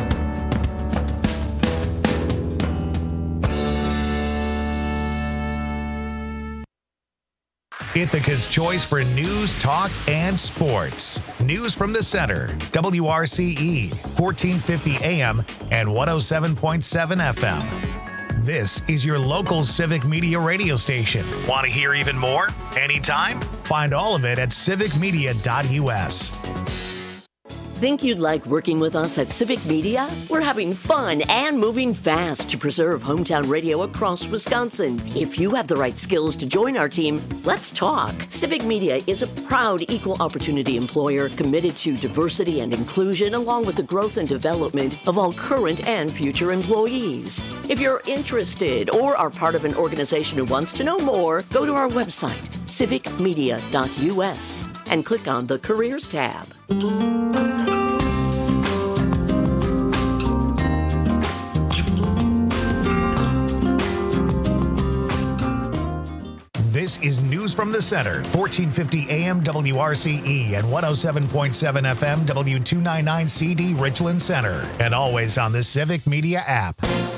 Ithaca's choice for news, talk, and sports. News from the center. WRCE, 1450 AM and 107.7 FM. This is your local civic media radio station. Want to hear even more? Anytime? Find all of it at civicmedia.us. Think you'd like working with us at Civic Media? We're having fun and moving fast to preserve hometown radio across Wisconsin. If you have the right skills to join our team, let's talk. Civic Media is a proud equal opportunity employer committed to diversity and inclusion, along with the growth and development of all current and future employees. If you're interested or are part of an organization who wants to know more, go to our website, civicmedia.us, and click on the Careers tab. This is News from the Center, 1450 AM WRCE and 107.7 FM W299CD Richland Center, and always on the Civic Media app.